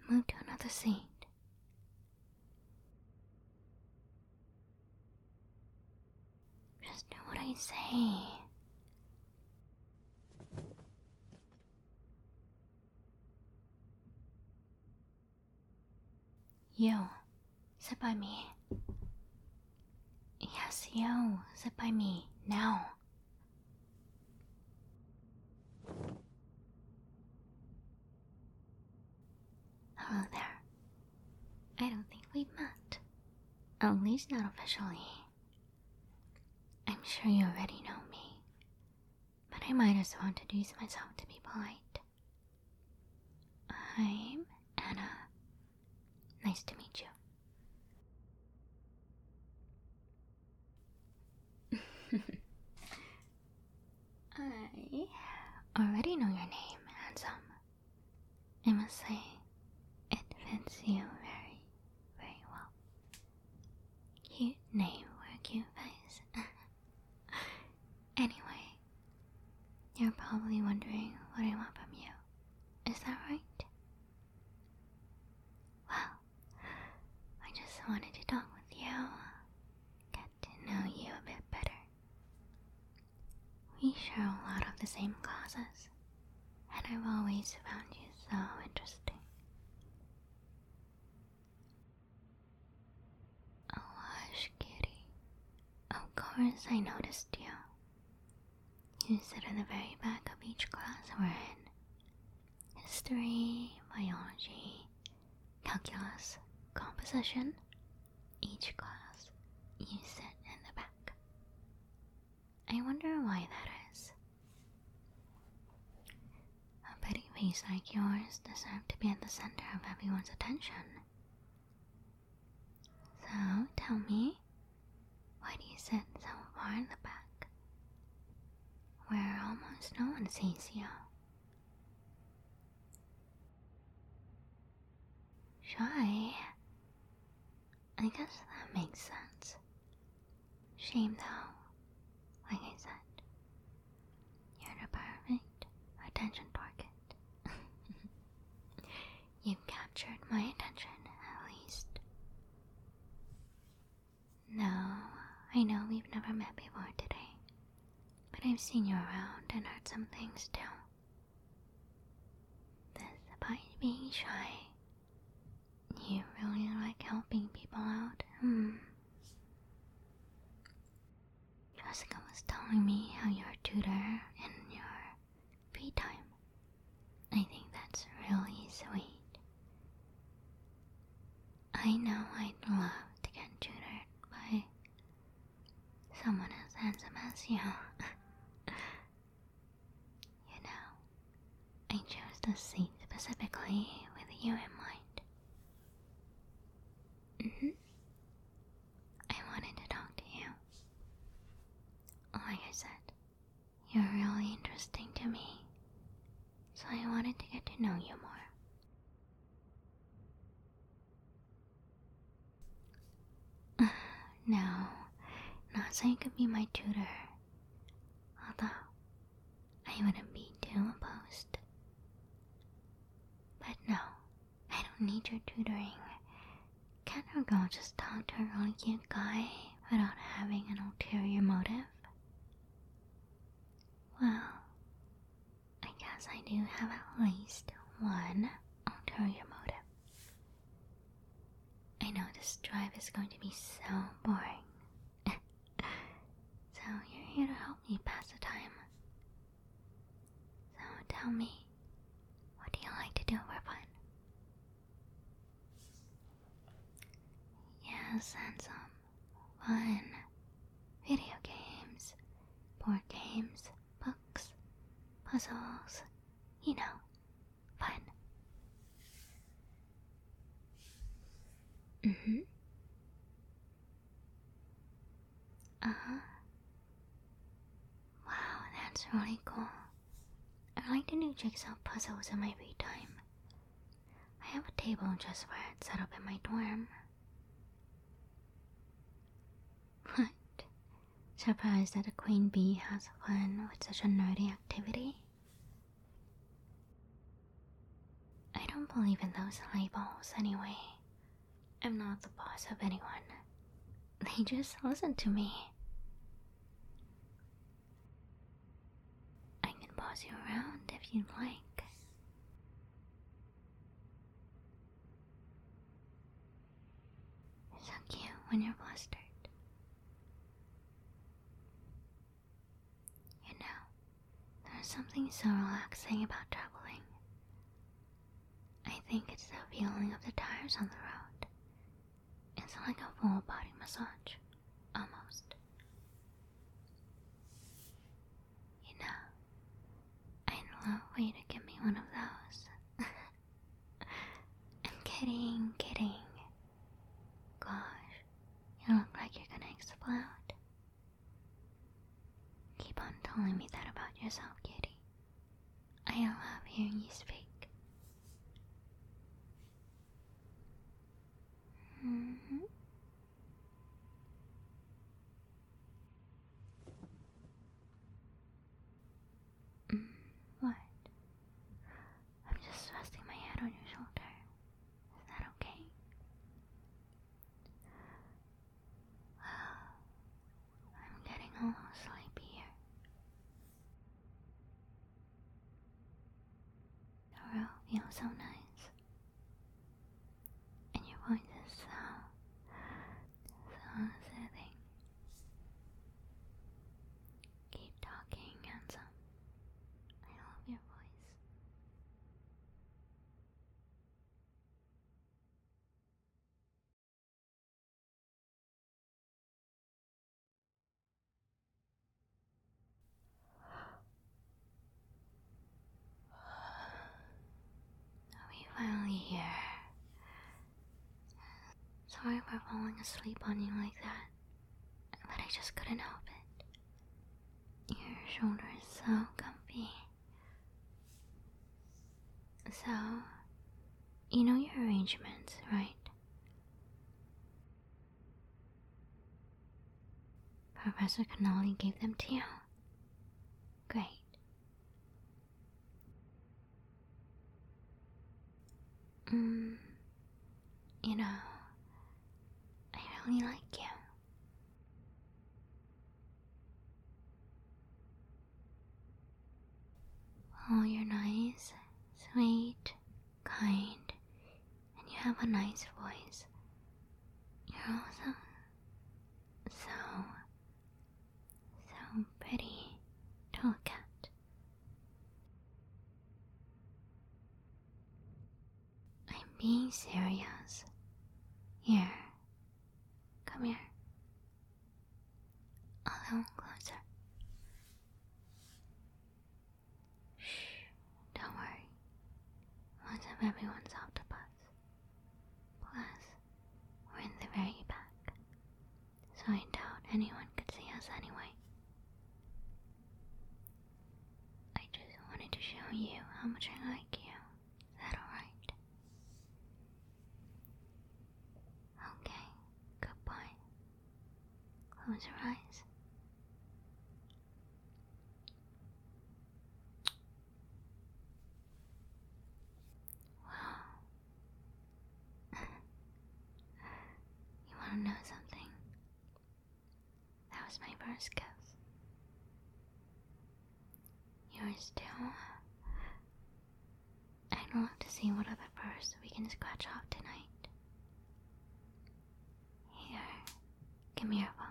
Move to another seat. Just do what I say. You, sit by me. Yes, you, sit by me, now. Hello there. I don't think we've met. At least not officially. I'm sure you already know me, but I might as well introduce myself to be polite. I'm Anna. Nice to meet you. I already know your name, handsome. I must say, it fits you very, very well. Cute name for a cute face. Anyway, you're probably wondering what I want from you. Is that right? Well, I just wanted to talk with you, get to know you a bit better. We share a lot of the same causes, and I've always found you so interesting. Oh, hush, kitty. Of course I noticed you. You sit in the very back of each class we're in. History, biology, calculus, composition. Each class, you sit in the back. I wonder why that is. A pretty face like yours deserves to be at the center of everyone's attention. So, tell me, why do you sit so far in the back, where almost no one sees you? Shy? I guess that makes sense. Shame though, like I said, you're the perfect attention target. You've captured my attention, at least. No, I know we've never met before today, but I've seen you around and heard some things too. Despite being shy, you really like helping people out, Jessica was telling me how you're a tutor in your free time. I think that's really sweet. I know I'd love to get tutored by someone as handsome as you. You know, I chose this seat specifically with you in mind. I wanted to talk to you. Like I said, you're really interesting to me, so I wanted to get to know you more. No, not so you could be my tutor, although I wouldn't be too opposed. But no, I don't need your tutoring. Can't a girl just talk to a really cute guy without having an ulterior motive? Well, I guess I do have at least one ulterior motive. I know this drive is going to be so boring. So you're here to help me pass the time. So tell me, what do you like to do for fun? Yes, handsome. Fun. Video games, board games, books, puzzles, you know, fun. Uh-huh. Wow, that's really cool. I like to do jigsaw puzzles in my free time. I have a table just for it set up in my dorm. What? Surprised that a queen bee has fun with such a nerdy activity? I don't don't believe in those labels anyway. I'm not the boss of anyone. They just listen to me. I can boss you around if you'd like. You're so cute when you're flustered. You know, there's something so relaxing about traveling. I think it's the feeling of the tires on the road. It's like a full body massage, almost. You know, I'd love for you to give me one of those. I'm kidding, kidding. Gosh, you look like you're gonna explode. Keep on telling me that about yourself, kitty. I love hearing you speak. Mm-hmm. What? I'm just resting my head on your shoulder. Is that okay? I'm getting a little sleepy here. The road feels so nice. And your voice is so soothing. Keep talking, handsome. I love your voice. Are we finally here? Sorry for falling asleep on you like that, but I just couldn't help it. Your shoulder is so comfy. So, you know your arrangements, right? Professor Cannoli gave them to you? Great. You know, I really like you. Oh, you're nice, sweet, kind, and you have a nice voice. You're also so pretty to look at. I'm being serious. Here, come here. A little closer. Shh, don't worry. Most of everyone's off the bus. Plus, we're in the very back, so I doubt anyone could see us anyway. I just wanted to show you how much I like you. Is that alright? Okay, good boy. Close your eyes. Wow. You wanna know something? That was my first kiss. Yours too? I'd love to see what other purse we can scratch off tonight. Here, give me your phone.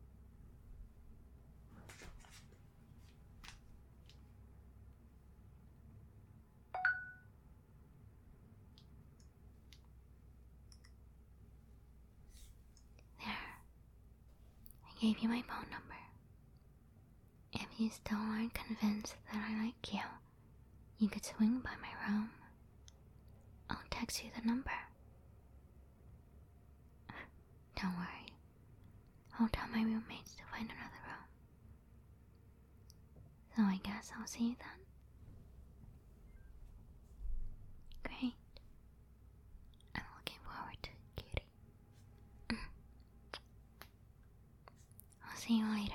There. I gave you my phone number. If you still aren't convinced that I like you, you could swing by my room. I'll text you the number. Don't worry. I'll tell my roommates to find another room. So I guess I'll see you then. Great. I'm looking forward to it, kitty. I'll see you later.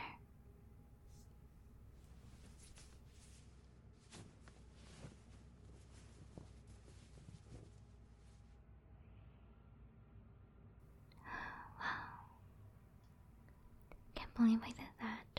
believe I did that.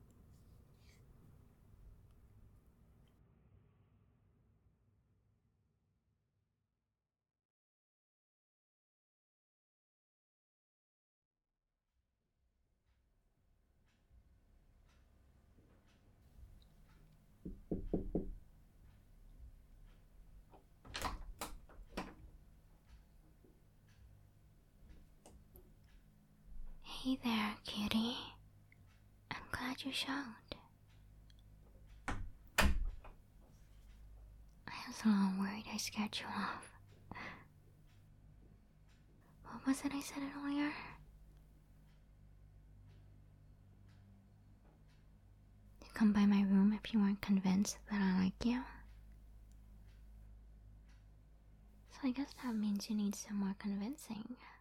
Hey there, cutie. I'm glad you showed. I was a little worried I scared you off. What was it I said earlier? To come by my room if you weren't convinced that I like you? So I guess that means you need some more convincing.